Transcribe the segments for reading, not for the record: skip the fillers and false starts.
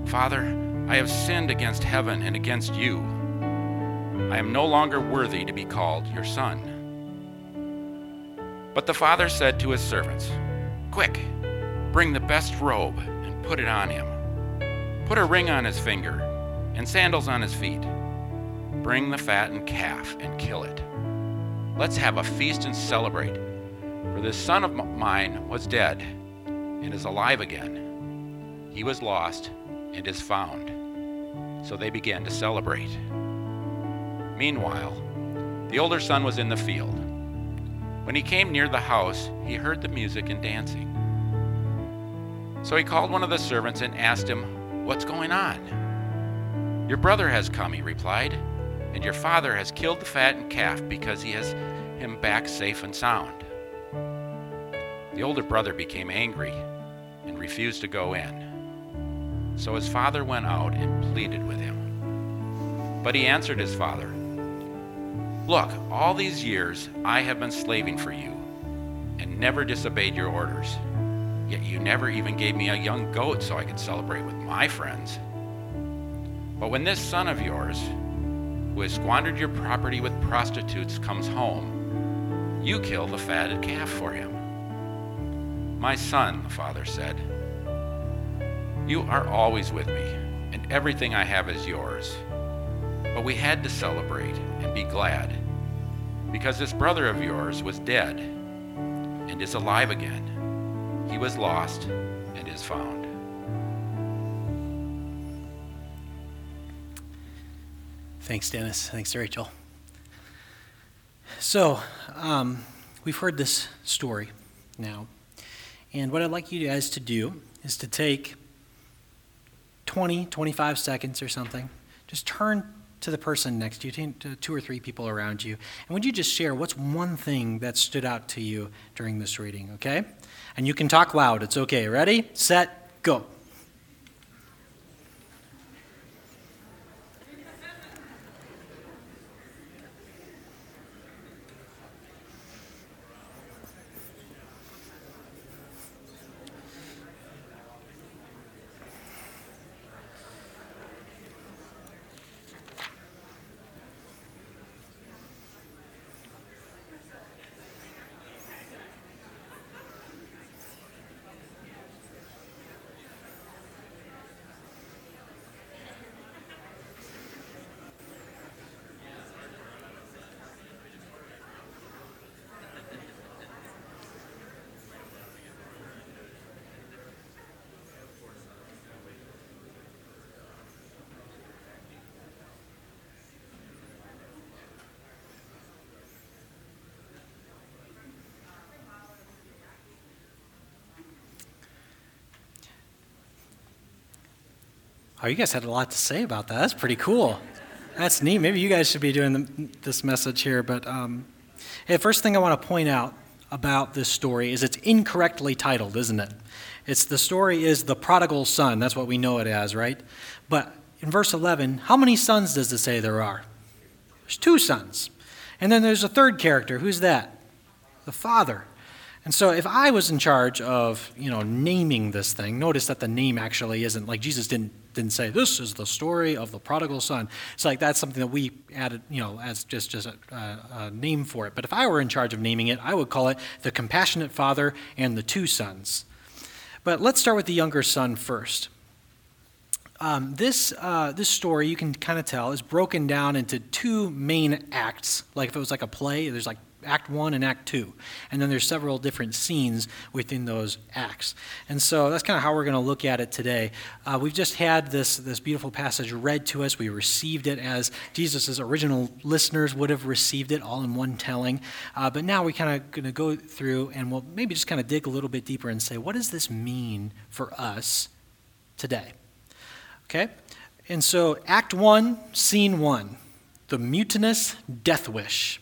"Father, I have sinned against heaven and against you. I am no longer worthy to be called your son." But the father said to his servants, "Quick, bring the best robe and put it on him. Put a ring on his finger and sandals on his feet. Bring the fattened calf and kill it. Let's have a feast and celebrate. For this son of mine was dead and is alive again. He was lost and is found." So they began to celebrate. Meanwhile, the older son was in the field. When he came near the house, he heard the music and dancing. So he called one of the servants and asked him, "What's going on?" "Your brother has come," he replied, "and your father has killed the fattened calf because he has him back safe and sound." The older brother became angry and refused to go in. So his father went out and pleaded with him. But he answered his father, "Look, all these years I have been slaving for you and never disobeyed your orders. Yet you never even gave me a young goat so I could celebrate with my friends. But when this son of yours, who has squandered your property with prostitutes, comes home, you kill the fatted calf for him." "My son," the father said, "you are always with me, and everything I have is yours. But we had to celebrate and be glad, because this brother of yours was dead and is alive again. He was lost and is found." Thanks, Dennis. Thanks, Rachel. So, we've heard this story now. And what I'd like you guys to do is to take 20, 25 seconds or something. Just turn to the person next to you, to 2 or 3 people around you. And would you just share what's one thing that stood out to you during this reading, okay? And you can talk loud. It's okay. Ready, set, go. Oh, you guys had a lot to say about that. That's pretty cool. That's neat. Maybe you guys should be doing this message here. But hey, the first thing I want to point out about this story is it's incorrectly titled, isn't it? The story is The Prodigal Son. That's what we know it as, right? But in verse 11, how many sons does it say there are? There's 2 sons. And then there's a third character. Who's that? The father. And so if I was in charge of, naming this thing, notice that the name actually isn't, like Jesus didn't say, this is the story of the prodigal son. It's like that's something that we added, as just a name for it. But if I were in charge of naming it, I would call it The Compassionate Father and the 2 Sons. But let's start with the younger son first. This story, you can kind of tell, is broken down into 2 main acts. Like if it was like a play, there's like Act 1 and Act 2. And then there's several different scenes within those acts. And so that's kind of how we're going to look at it today. We've just had this beautiful passage read to us. We received it as Jesus' original listeners would have received it all in one telling. But now we're kind of going to go through and we'll maybe just kind of dig a little bit deeper and say, what does this mean for us today? Okay? And so Act 1, Scene 1, the mutinous death wish.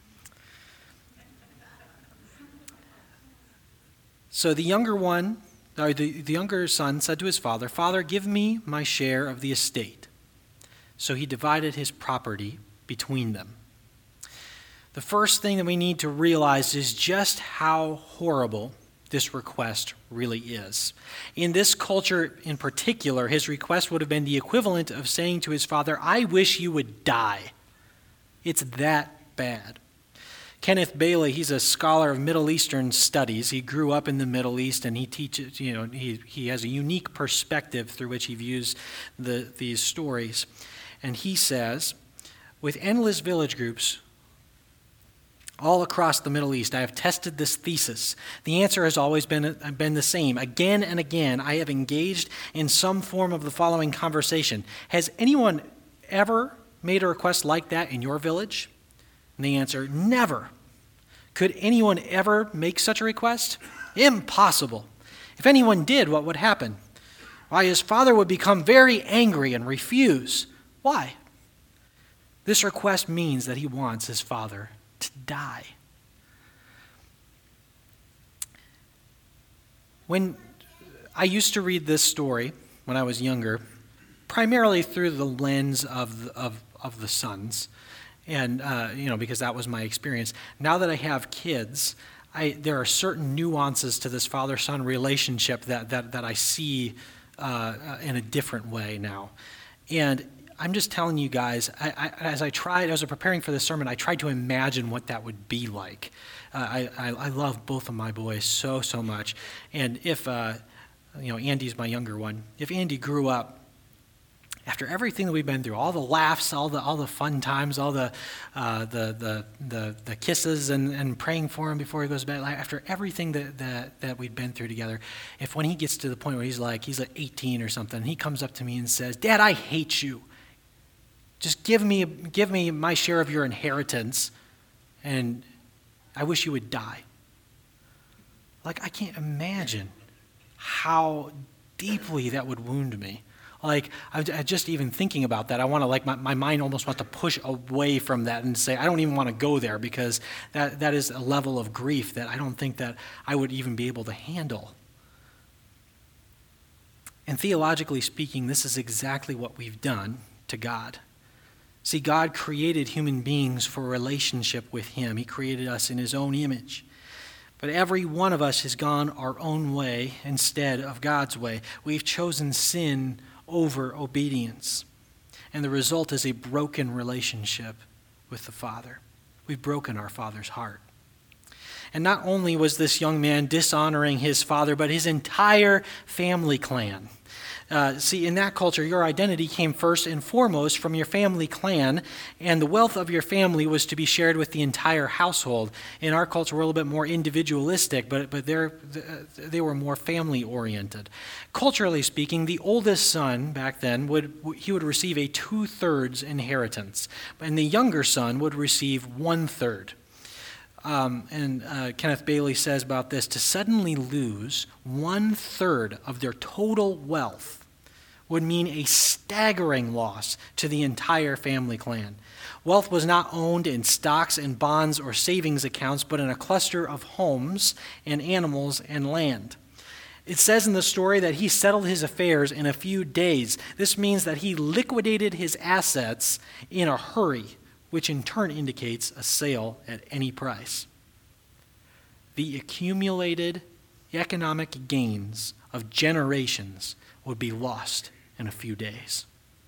So the younger son said to his father, "Father, give me my share of the estate." So he divided his property between them. The first thing that we need to realize is just how horrible this request really is. In this culture in particular, his request would have been the equivalent of saying to his father, "I wish you would die." It's that bad. Kenneth Bailey, he's a scholar of Middle Eastern studies. He grew up in the Middle East, and he teaches, he has a unique perspective through which he views these stories. And he says, with endless village groups all across the Middle East, I have tested this thesis. The answer has always been the same. Again and again, I have engaged in some form of the following conversation. Has anyone ever made a request like that in your village? And the answer, never. Could anyone ever make such a request? Impossible. If anyone did, what would happen? Why, his father would become very angry and refuse. Why? This request means that he wants his father to die. When I used to read this story when I was younger, primarily through the lens of the sons, and because that was my experience. Now that I have kids, there are certain nuances to this father-son relationship that I see in a different way now. And I'm just telling you guys, as I was preparing for this sermon, I tried to imagine what that would be like. I love both of my boys so much. And if, Andy's my younger one, if Andy grew up, after everything that we've been through, all the laughs, all the fun times, all the kisses and praying for him before he goes to bed, after everything that we've been through together, if when he gets to the point where he's like 18 or something, he comes up to me and says, "Dad, I hate you. Just give me my share of your inheritance, and I wish you would die." I can't imagine how deeply that would wound me. I just even thinking about that, I want to, my mind almost wants to push away from that and say, I don't even want to go there, because that is a level of grief that I don't think that I would even be able to handle. And theologically speaking, this is exactly what we've done to God. See, God created human beings for a relationship with him. He created us in his own image. But every one of us has gone our own way instead of God's way. We've chosen sin over obedience. And the result is a broken relationship with the Father. We've broken our Father's heart. And not only was this young man dishonoring his father, but his entire family clan. See, in that culture, your identity came first and foremost from your family clan, and the wealth of your family was to be shared with the entire household. In our culture, we're a little bit more individualistic, but they were more family-oriented. Culturally speaking, the oldest son back then would receive a 2/3 inheritance, and the younger son would receive 1/3. Kenneth Bailey says about this, to suddenly lose 1/3 of their total wealth would mean a staggering loss to the entire family clan. Wealth was not owned in stocks and bonds or savings accounts, but in a cluster of homes and animals and land. It says in the story that he settled his affairs in a few days. This means that he liquidated his assets in a hurry, which in turn indicates a sale at any price. The accumulated economic gains of generations would be lost in a few days.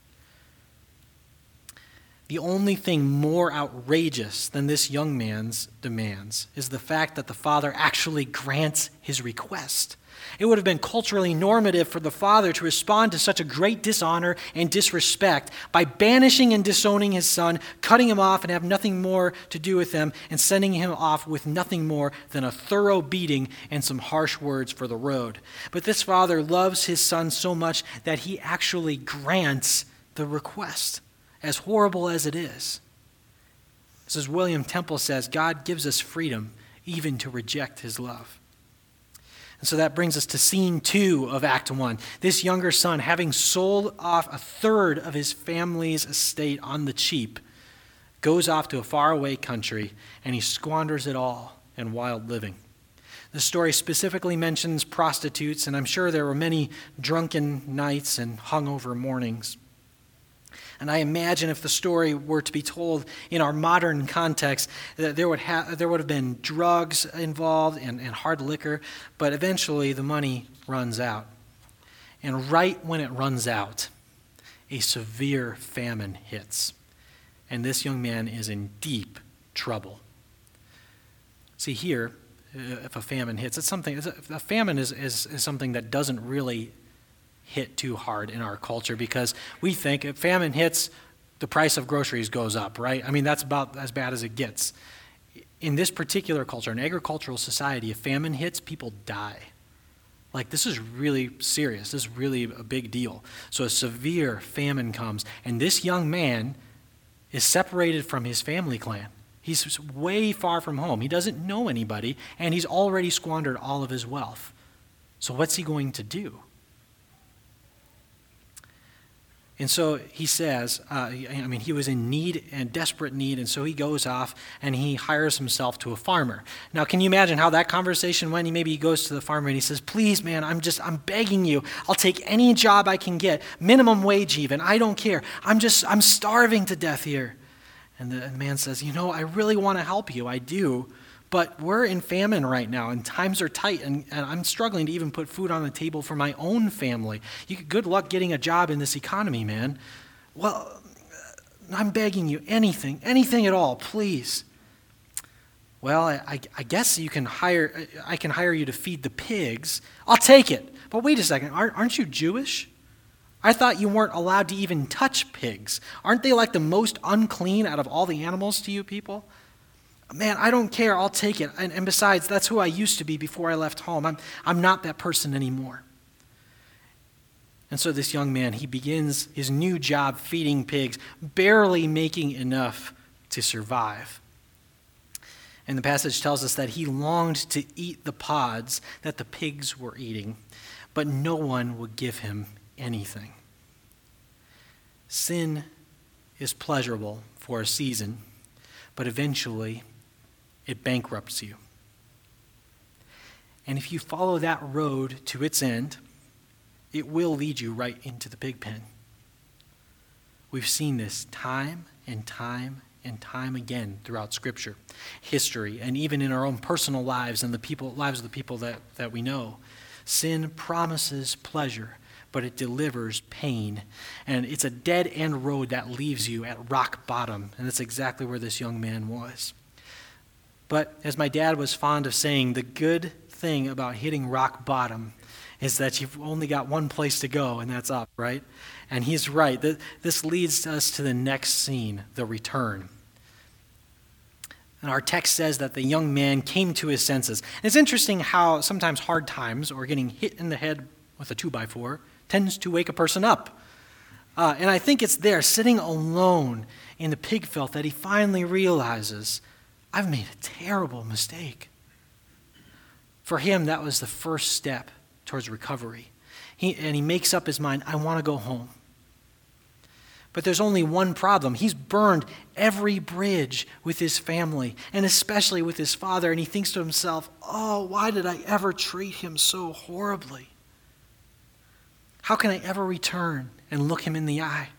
The only thing more outrageous than this young man's demands is the fact that the father actually grants his request. It would have been culturally normative for the father to respond to such a great dishonor and disrespect by banishing and disowning his son, cutting him off and have nothing more to do with him, and sending him off with nothing more than a thorough beating and some harsh words for the road. But this father loves his son so much that he actually grants the request, as horrible as it is. As William Temple says, God gives us freedom even to reject his love. And so that brings us to scene 2 of Act 1. This younger son, having sold off 1/3 of his family's estate on the cheap, goes off to a faraway country, and he squanders it all in wild living. The story specifically mentions prostitutes, and I'm sure there were many drunken nights and hungover mornings. And I imagine if the story were to be told in our modern context, that there would have been drugs involved and hard liquor, but eventually the money runs out. And right when it runs out, a severe famine hits. And this young man is in deep trouble. See, here, if a famine hits, a famine is something that doesn't really hit too hard in our culture, because we think if famine hits, the price of groceries goes up, right? I mean, that's about as bad as it gets. In this particular culture, an agricultural society, if famine hits, people die. Like, this is really serious. This is really a big deal. So a severe famine comes, and this young man is separated from his family clan. He's way far from home. He doesn't know anybody, and he's already squandered all of his wealth. So what's he going to do? And so he says, he was in need and desperate need, and so he goes off and he hires himself to a farmer. Now, can you imagine how that conversation went? Maybe he goes to the farmer and he says, please, man, I'm begging you. I'll take any job I can get, minimum wage even. I don't care. I'm starving to death here. And the man says, I really want to help you. I do. But we're in famine right now, and times are tight, and I'm struggling to even put food on the table for my own family. Good luck getting a job in this economy, man. Well, I'm begging you, anything at all, please. Well, I guess I can hire you to feed the pigs. I'll take it. But wait a second, aren't you Jewish? I thought you weren't allowed to even touch pigs. Aren't they like the most unclean out of all the animals to you people? Man, I don't care. I'll take it. And besides, that's who I used to be before I left home. I'm not that person anymore. And so this young man, he begins his new job feeding pigs, barely making enough to survive. And the passage tells us that he longed to eat the pods that the pigs were eating, but no one would give him anything. Sin is pleasurable for a season, but eventually it bankrupts you. And if you follow that road to its end, it will lead you right into the pig pen. We've seen this time and time and time again throughout Scripture, history, and even in our own personal lives and lives of the people that we know. Sin promises pleasure, but it delivers pain. And it's a dead-end road that leaves you at rock bottom. And that's exactly where this young man was. But as my dad was fond of saying, the good thing about hitting rock bottom is that you've only got one place to go, and that's up, right? And he's right. This leads us to the next scene, the return. And our text says that the young man came to his senses. And it's interesting how sometimes hard times or getting hit in the head with a 2x4 tends to wake a person up. And I think it's there, sitting alone in the pig filth, that he finally realizes, I've made a terrible mistake. For him, that was the first step towards recovery. He makes up his mind, I want to go home. But there's only one problem. He's burned every bridge with his family, and especially with his father, and he thinks to himself, oh, why did I ever treat him so horribly? How can I ever return and look him in the eye?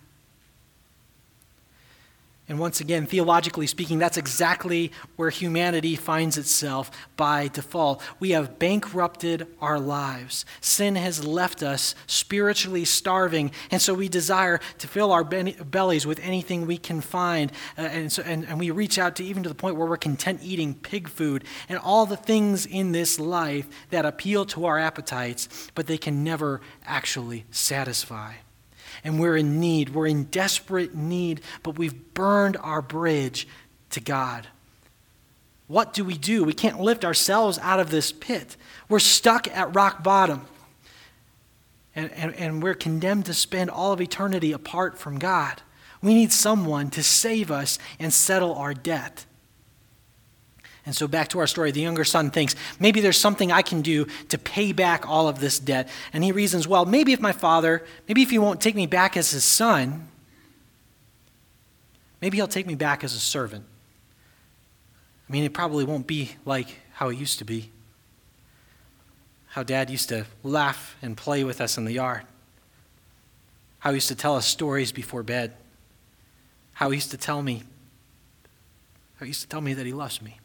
And once again, theologically speaking, that's exactly where humanity finds itself by default. We have bankrupted our lives. Sin has left us spiritually starving, and so we desire to fill our bellies with anything we can find. And we reach out to even to the point where we're content eating pig food and all the things in this life that appeal to our appetites, but they can never actually satisfy. And we're in need. We're in desperate need, but we've burned our bridge to God. What do? We can't lift ourselves out of this pit. We're stuck at rock bottom. And we're condemned to spend all of eternity apart from God. We need someone to save us and settle our debt. And so back to our story, the younger son thinks, maybe there's something I can do to pay back all of this debt. And he reasons, well, maybe if he won't take me back as his son, maybe he'll take me back as a servant. I mean, it probably won't be like how it used to be. How Dad used to laugh and play with us in the yard. How he used to tell us stories before bed. how he used to tell me that he loves me.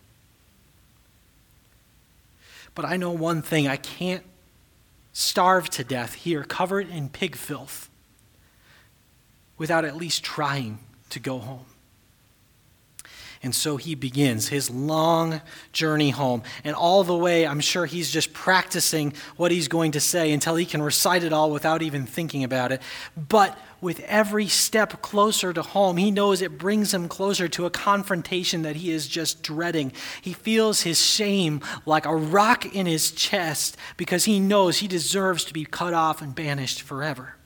But I know one thing, I can't starve to death here, covered in pig filth, without at least trying to go home. And so he begins his long journey home. And all the way, I'm sure he's just practicing what he's going to say until he can recite it all without even thinking about it. But with every step closer to home, he knows it brings him closer to a confrontation that he is just dreading. He feels his shame like a rock in his chest because he knows he deserves to be cut off and banished forever.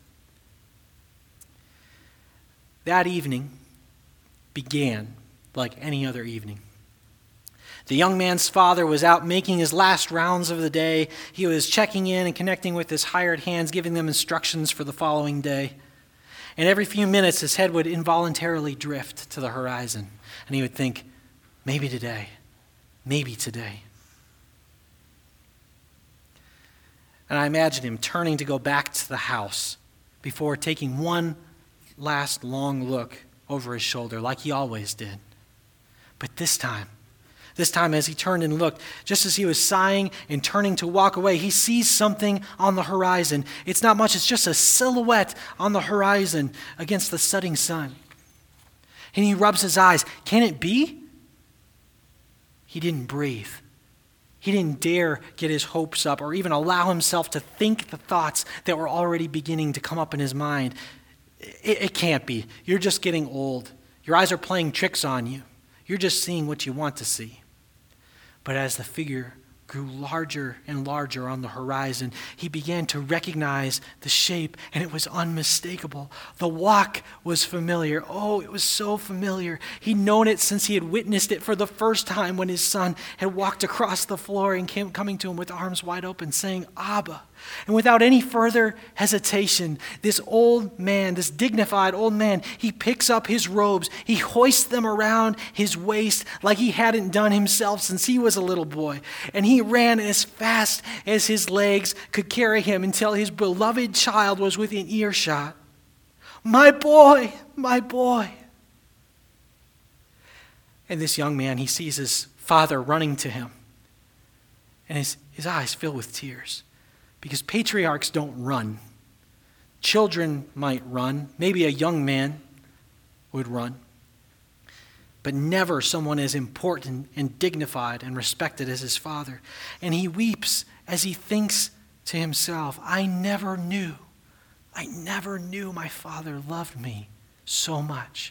That evening began like any other evening. The young man's father was out making his last rounds of the day. He was checking in and connecting with his hired hands, giving them instructions for the following day. And every few minutes, his head would involuntarily drift to the horizon. And he would think, maybe today, maybe today. And I imagine him turning to go back to the house before taking one last long look over his shoulder like he always did. But this time as he turned and looked, just as he was sighing and turning to walk away, he sees something on the horizon. It's not much, it's just a silhouette on the horizon against the setting sun. And he rubs his eyes. Can it be? He didn't breathe. He didn't dare get his hopes up or even allow himself to think the thoughts that were already beginning to come up in his mind. It can't be. You're just getting old. Your eyes are playing tricks on you. You're just seeing what you want to see. But as the figure grew larger and larger on the horizon, he began to recognize the shape, and it was unmistakable. The walk was familiar. Oh, it was so familiar. He'd known it since he had witnessed it for the first time when his son had walked across the floor and coming to him with arms wide open, saying, Abba. And without any further hesitation, this old man, this dignified old man, he picks up his robes. He hoists them around his waist like he hadn't done himself since he was a little boy. And he ran as fast as his legs could carry him until his beloved child was within earshot. My boy, my boy. And this young man, he sees his father running to him. And his eyes fill with tears. Because patriarchs don't run. Children might run. Maybe a young man would run. But never someone as important and dignified and respected as his father. And he weeps as he thinks to himself, I never knew my father loved me so much.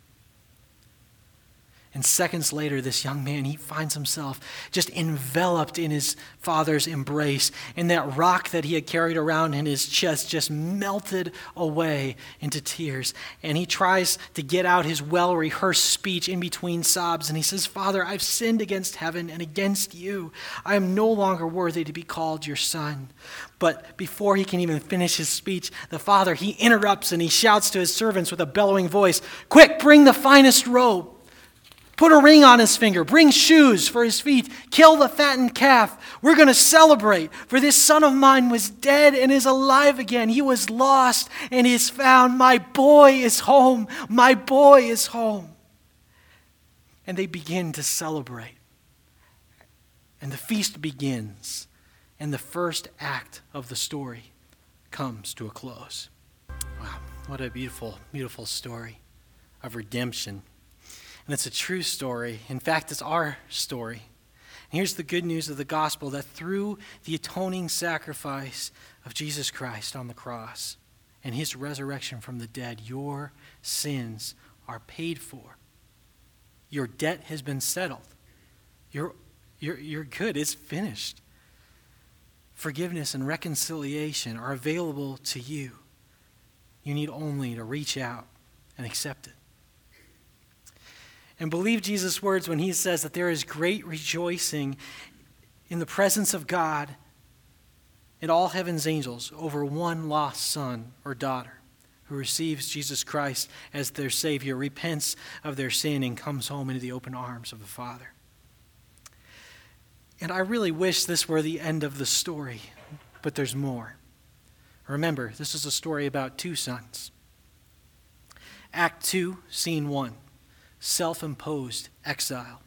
And seconds later, this young man, he finds himself just enveloped in his father's embrace. And that rock that he had carried around in his chest just melted away into tears. And he tries to get out his well-rehearsed speech in between sobs. And he says, Father, I've sinned against heaven and against you. I am no longer worthy to be called your son. But before he can even finish his speech, the father, he interrupts and he shouts to his servants with a bellowing voice, quick, bring the finest robe. Put a ring on his finger. Bring shoes for his feet. Kill the fattened calf. We're going to celebrate. For this son of mine was dead and is alive again. He was lost and is found. My boy is home. My boy is home. And they begin to celebrate. And the feast begins. And the first act of the story comes to a close. Wow, what a beautiful, beautiful story of redemption. And it's a true story. In fact, it's our story. And here's the good news of the gospel, that through the atoning sacrifice of Jesus Christ on the cross and his resurrection from the dead, your sins are paid for. Your debt has been settled. You're good. It's finished. Forgiveness and reconciliation are available to you. You need only to reach out and accept it. And believe Jesus' words when he says that there is great rejoicing in the presence of God and all heaven's angels over one lost son or daughter who receives Jesus Christ as their Savior, repents of their sin, and comes home into the open arms of the Father. And I really wish this were the end of the story, but there's more. Remember, this is a story about two sons. Act 2, Scene 1, self-imposed exile.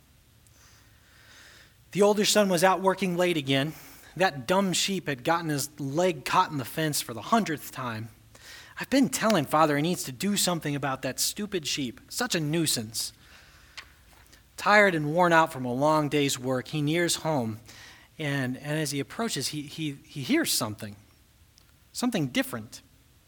The older son was out working late again. That dumb sheep had gotten his leg caught in the fence for the 100th time. I've been telling Father he needs to do something about that stupid sheep. Such a nuisance. Tired and worn out from a long day's work, he nears home, and as he approaches, he hears something different.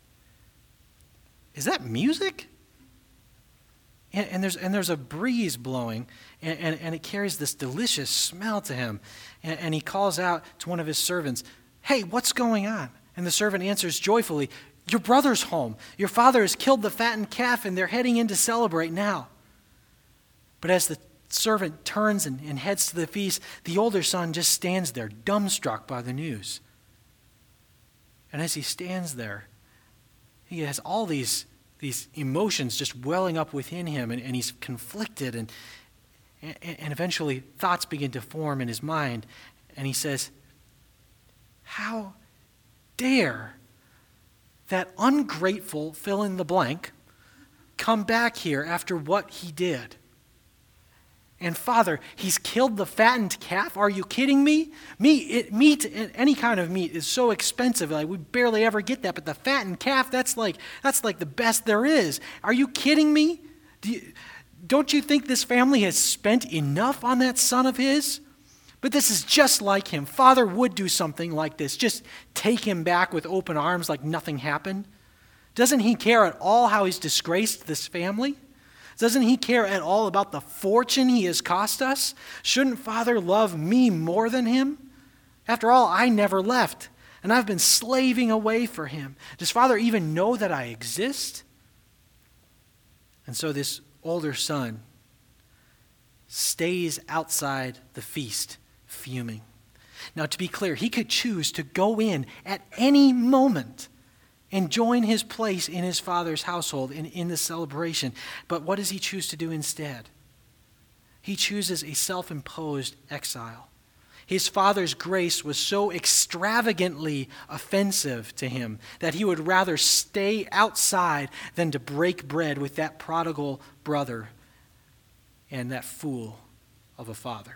Is that music? And there's a breeze blowing, and it carries this delicious smell to him. And he calls out to one of his servants, "Hey, what's going on?" And the servant answers joyfully, "Your brother's home. Your father has killed the fattened calf, and they're heading in to celebrate now." But as the servant turns and heads to the feast, the older son just stands there, dumbstruck by the news. And as he stands there, he has all these emotions just welling up within him, and he's conflicted, and eventually thoughts begin to form in his mind, and he says, "How dare that ungrateful fill in the blank come back here after what he did? And Father, he's killed the fattened calf? Are you kidding me? Meat, any kind of meat is so expensive. Like, we barely ever get that. But the fattened calf, that's like the best there is. Are you kidding me? Don't you think this family has spent enough on that son of his? But this is just like him. Father would do something like this. Just take him back with open arms like nothing happened. Doesn't he care at all how he's disgraced this family? Doesn't he care at all about the fortune he has cost us? Shouldn't Father love me more than him? After all, I never left, and I've been slaving away for him. Does Father even know that I exist?" And so this older son stays outside the feast, fuming. Now, to be clear, he could choose to go in at any moment and join his place in his father's household in the celebration. But what does he choose to do instead? He chooses a self-imposed exile. His father's grace was so extravagantly offensive to him that he would rather stay outside than to break bread with that prodigal brother and that fool of a father.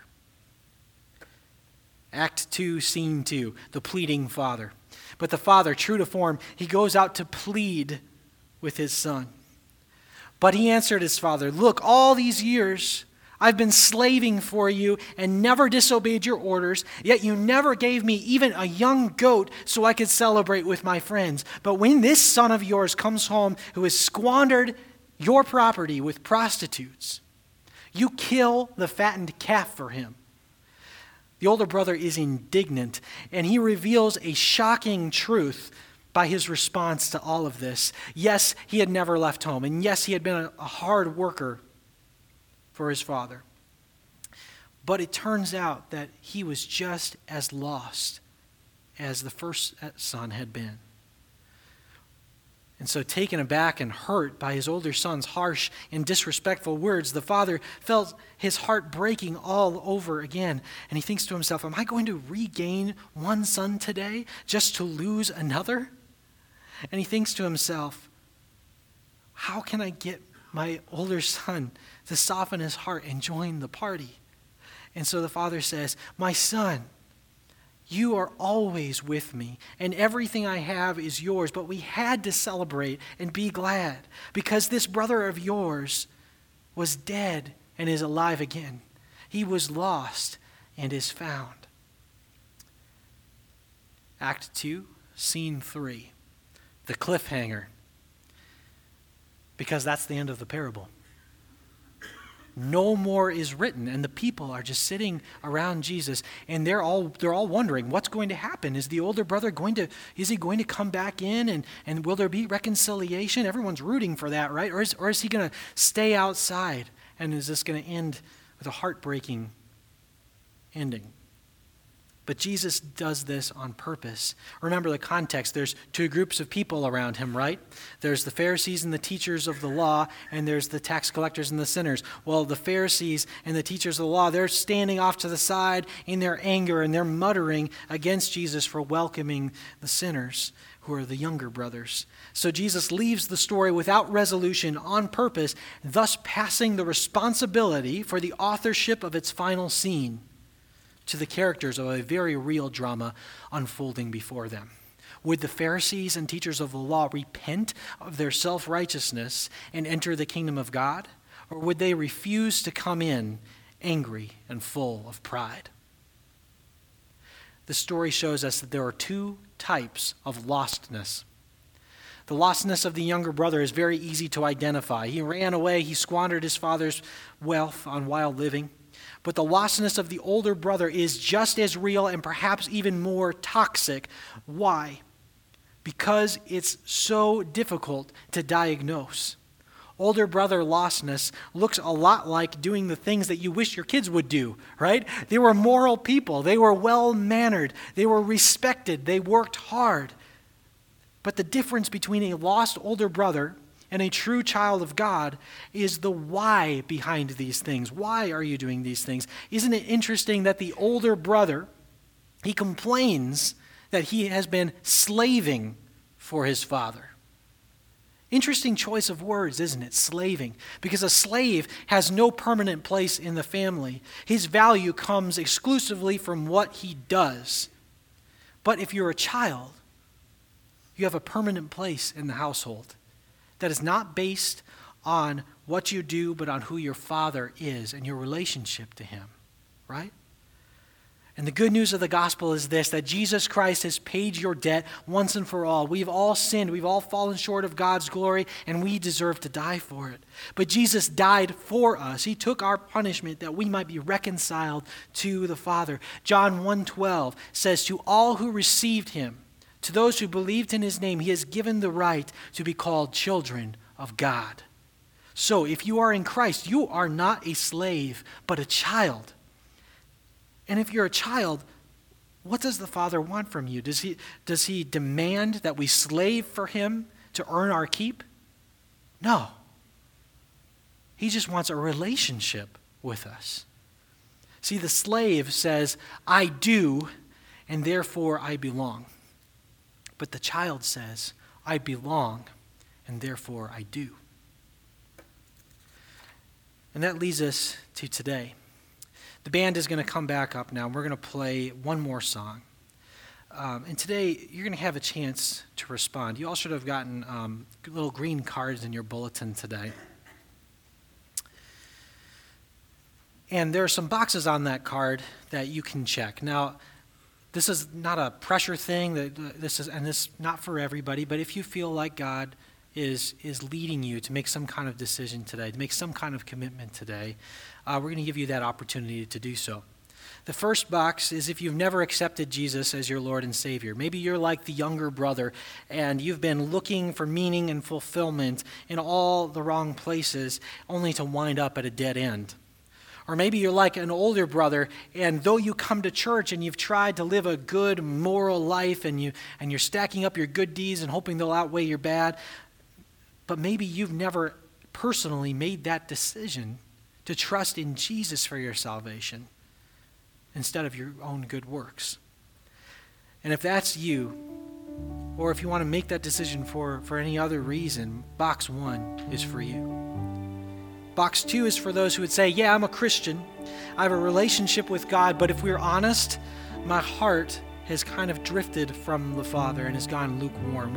Act 2, Scene 2, the pleading father. But the father, true to form, he goes out to plead with his son. But he answered his father, "Look, all these years I've been slaving for you and never disobeyed your orders, yet you never gave me even a young goat so I could celebrate with my friends. But when this son of yours comes home who has squandered your property with prostitutes, you kill the fattened calf for him." The older brother is indignant, and he reveals a shocking truth by his response to all of this. Yes, he had never left home, and yes, he had been a hard worker for his father. But it turns out that he was just as lost as the first son had been. And so, taken aback and hurt by his older son's harsh and disrespectful words, the father felt his heart breaking all over again. And he thinks to himself, "Am I going to regain one son today just to lose another?" And he thinks to himself, "How can I get my older son to soften his heart and join the party?" And so the father says, "My son, you are always with me, and everything I have is yours. But we had to celebrate and be glad, because this brother of yours was dead and is alive again. He was lost and is found." Act 2, Scene 3, the cliffhanger, because that's the end of the parable. No more is written, and the people are just sitting around Jesus, and they're all wondering what's going to happen. Is the older brother going to come back in, and will there be reconciliation? Everyone's rooting for that, right? Or is he going to stay outside, and is this going to end with a heartbreaking ending? But Jesus does this on purpose. Remember the context. There's two groups of people around him, right? There's the Pharisees and the teachers of the law, and there's the tax collectors and the sinners. Well, the Pharisees and the teachers of the law, they're standing off to the side in their anger, and they're muttering against Jesus for welcoming the sinners who are the younger brothers. So Jesus leaves the story without resolution on purpose, thus passing the responsibility for the authorship of its final scene to the characters of a very real drama unfolding before them. Would the Pharisees and teachers of the law repent of their self-righteousness and enter the kingdom of God? Or would they refuse to come in angry and full of pride? The story shows us that there are two types of lostness. The lostness of the younger brother is very easy to identify. He ran away, he squandered his father's wealth on wild living. But the lostness of the older brother is just as real and perhaps even more toxic. Why? Because it's so difficult to diagnose. Older brother lostness looks a lot like doing the things that you wish your kids would do, right? They were moral people. They were well-mannered. They were respected. They worked hard. But the difference between a lost older brother and a true child of God is the why behind these things. Why are you doing these things? Isn't it interesting that the older brother, he complains that he has been slaving for his father? Interesting choice of words, isn't it? Slaving. Because a slave has no permanent place in the family. His value comes exclusively from what he does. But if you're a child, you have a permanent place in the household that is not based on what you do, but on who your father is and your relationship to him, right? And the good news of the gospel is this, that Jesus Christ has paid your debt once and for all. We've all sinned. We've all fallen short of God's glory, and we deserve to die for it. But Jesus died for us. He took our punishment that we might be reconciled to the Father. John 1:12 says, "To all who received him, to those who believed in his name, he has given the right to be called children of God." So if you are in Christ, you are not a slave, but a child. And if you're a child, what does the Father want from you? Does he demand that we slave for him to earn our keep? No. He just wants a relationship with us. See, the slave says, "I do, and therefore I belong." But the child says, "I belong, and therefore I do." And that leads us to today. The band is going to come back up now, and we're going to play one more song. And today, you're going to have a chance to respond. You all should have gotten little green cards in your bulletin today. And there are some boxes on that card that you can check. Now, this is not a pressure thing. This is not for everybody, but if you feel like God is leading you to make some kind of decision today, to make some kind of commitment today, we're going to give you that opportunity to do so. The first box is if you've never accepted Jesus as your Lord and Savior. Maybe you're like the younger brother and you've been looking for meaning and fulfillment in all the wrong places only to wind up at a dead end. Or maybe you're like an older brother, and though you come to church and you've tried to live a good moral life and you're stacking up your good deeds and hoping they'll outweigh your bad, but maybe you've never personally made that decision to trust in Jesus for your salvation instead of your own good works. And if that's you, or if you want to make that decision for any other reason, box 1 is for you. Box 2 is for those who would say, yeah, I'm a Christian. I have a relationship with God, but if we're honest, my heart has kind of drifted from the Father and has gone lukewarm.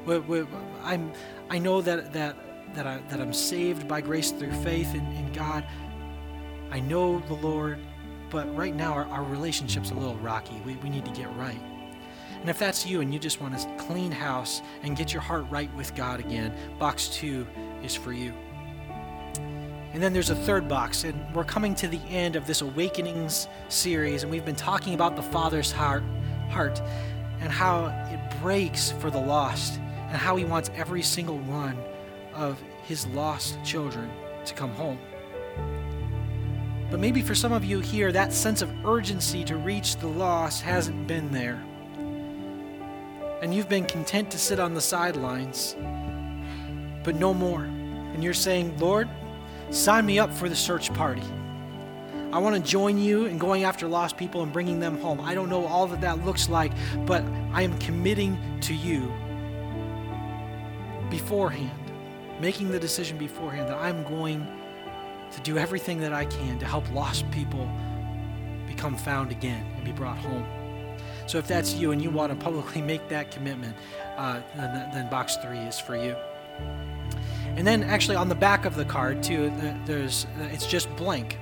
I know that I'm saved by grace through faith in God. I know the Lord, but right now our relationship's a little rocky. We need to get right. And if that's you and you just want to clean house and get your heart right with God again, box 2 is for you. And then there's a third box, and we're coming to the end of this Awakenings series, and we've been talking about the Father's heart and how it breaks for the lost and how he wants every single one of his lost children to come home. But maybe for some of you here, that sense of urgency to reach the lost hasn't been there. And you've been content to sit on the sidelines, but no more. And you're saying, Lord, sign me up for the search party. I want to join you in going after lost people and bringing them home. I don't know all that looks like, but I am committing to you beforehand, making the decision beforehand that I'm going to do everything that I can to help lost people become found again and be brought home. So if that's you and you want to publicly make that commitment, then box 3 is for you. And then actually on the back of the card too, it's just blank.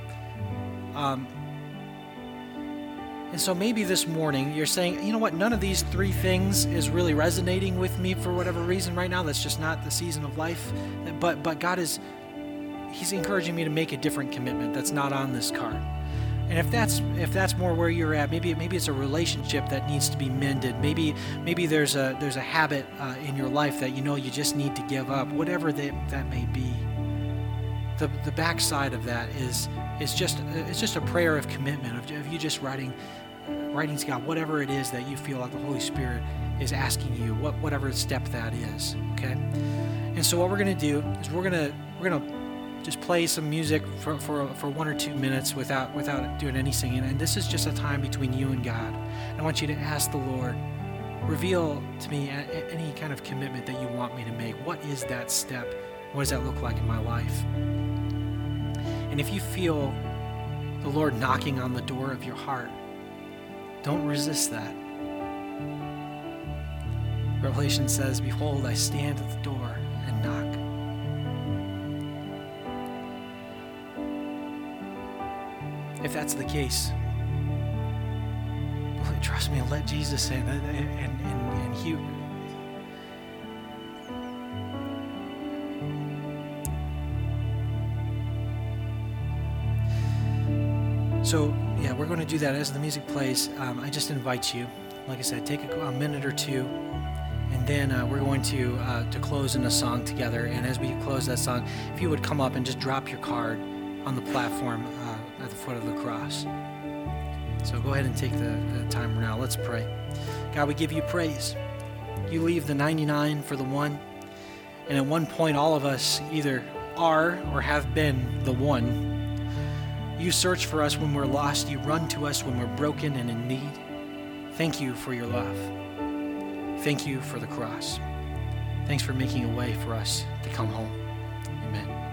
And so maybe this morning you're saying, you know what, none of these 3 things is really resonating with me for whatever reason right now. That's just not the season of life. But God He's encouraging me to make a different commitment that's not on this card. And if that's more where you're at, maybe it's a relationship that needs to be mended. Maybe there's a habit in your life that you just need to give up. Whatever that may be. The backside of that is just a prayer of commitment of you just writing to God whatever it is that you feel like the Holy Spirit is asking you, whatever step that is. Okay. And so what we're going to do is we're going to just play some music for 1 or 2 minutes without doing any singing. And this is just a time between you and God. And I want you to ask the Lord, reveal to me any kind of commitment that you want me to make. What is that step? What does that look like in my life? And if you feel the Lord knocking on the door of your heart, don't resist that. Revelation says, "Behold, I stand at the door and knock." If that's the case, trust me, let Jesus in, and He. So yeah, we're going to do that as the music plays. I just invite you, like I said, take a minute or two, and then we're going to close in a song together. And as we close that song, if you would come up and just drop your card on the platform at the foot of the cross. So go ahead and take the time now. Let's pray. God, we give you praise. You leave the 99 for the one. And at one point, all of us either are or have been the one. You search for us when we're lost. You run to us when we're broken and in need. Thank you for your love. Thank you for the cross. Thanks for making a way for us to come home. Amen.